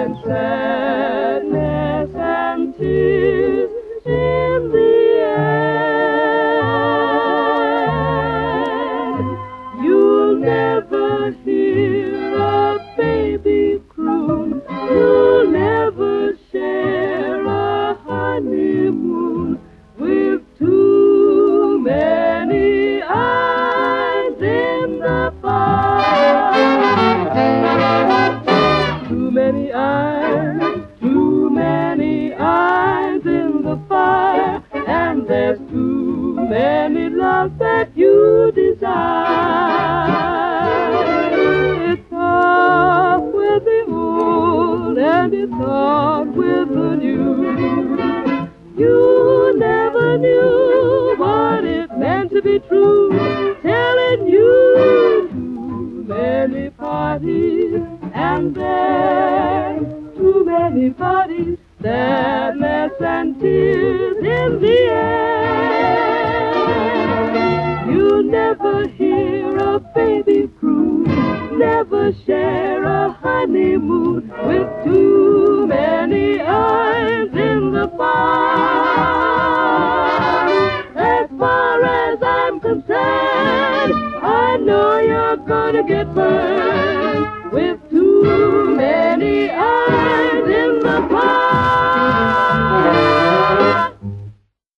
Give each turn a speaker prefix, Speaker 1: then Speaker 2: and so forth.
Speaker 1: and sadness and tears in the end. You'll never hear a baby croon. You'll never share a honeymoon with too many eyes in the fire. Too many eyes in the fire, and there's too many loves that you desire. It's tough with the old, and it's hard with the new. You never knew what it meant to be true, telling you too many parties, and then too many parties, sadness and tears in the end. You'll never hear a baby croon, never share a honeymoon with too many eyes in the fire. As far as I'm concerned, I know you're gonna get burned with too many eyes in the fire.